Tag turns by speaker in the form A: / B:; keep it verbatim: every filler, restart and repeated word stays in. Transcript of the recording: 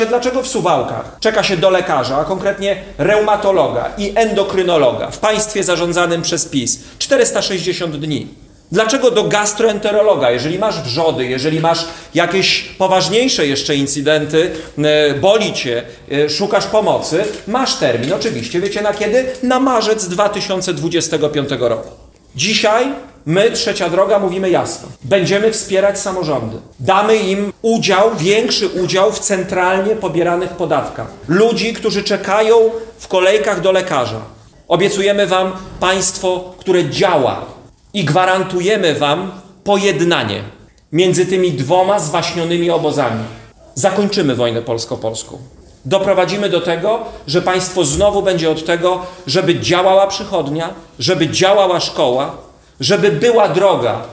A: Dlaczego w Suwałkach czeka się do lekarza, a konkretnie reumatologa i endokrynologa w państwie zarządzanym przez PiS czterysta sześćdziesiąt dni? Dlaczego do gastroenterologa, jeżeli masz wrzody, jeżeli masz jakieś poważniejsze jeszcze incydenty, boli cię, szukasz pomocy, masz termin, oczywiście, wiecie na kiedy? Na marzec dwa tysiące dwudziestego piątego roku. Dzisiaj my, Trzecia Droga, mówimy jasno. Będziemy wspierać samorządy. Damy im udział, większy udział w centralnie pobieranych podatkach. Ludzi, którzy czekają w kolejkach do lekarza. Obiecujemy wam państwo, które działa i gwarantujemy wam pojednanie między tymi dwoma zwaśnionymi obozami. Zakończymy wojnę polsko-polską. Doprowadzimy do tego, że państwo znowu będzie od tego, żeby działała przychodnia, żeby działała szkoła, żeby była droga